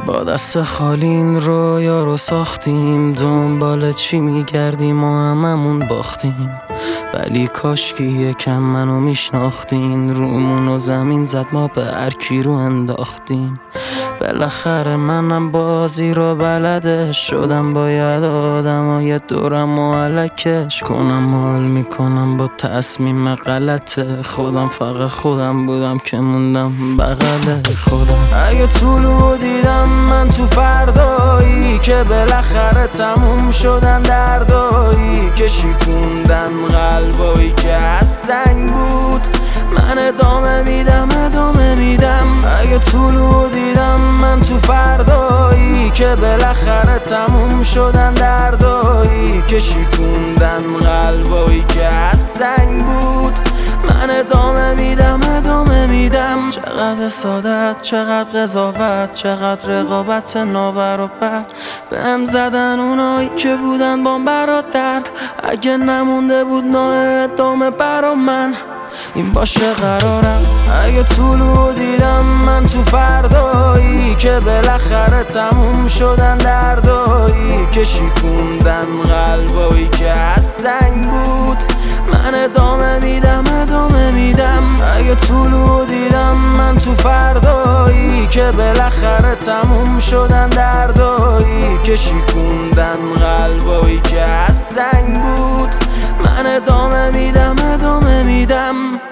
با دست خالی این رویا رو ساختیم، دنبال چی میگردیم و هممون باختیم. ولی کاشکی یکم منو میشناختین، رومون و زمین زد ما به هر کی رو انداختیم. بالاخره منم بازی رو بلده شدم، باید آدمای دورم و علکش کنم. حال میکنم با تصمیم غلطه خودم، فقط خودم بودم که موندم بغل خودم. اگه طولو دیدم من تو فردایی که بالاخره تموم شدن، دردایی که شکوندن قلبایی که از سنگ بود، من ادامه میدم. اگه طولو دیدم من تو فردایی که بالاخره تموم شدن، دردایی که شکوندن قلبایی که از سنگ بود، من ادامه میدم. چقدر سادت، چقدر قضاوت، چقدر رقابت ناور و بد بهم زدن اونایی که بودن بام برادر. اگه نمونده بود نوع ادامه برا من، این باشه قرارم. اگه طولو دیدم من تو فردایی که بالاخره تموم شدن، دردایی که شکوندن قلبایی که از سنگ بود، من ادامه میدم. اگه طولو دیدم من تو فردایی که بالاخره تموم شدن، دردایی که شکوندن قلبایی که از سنگ بود، من ادامه میدم.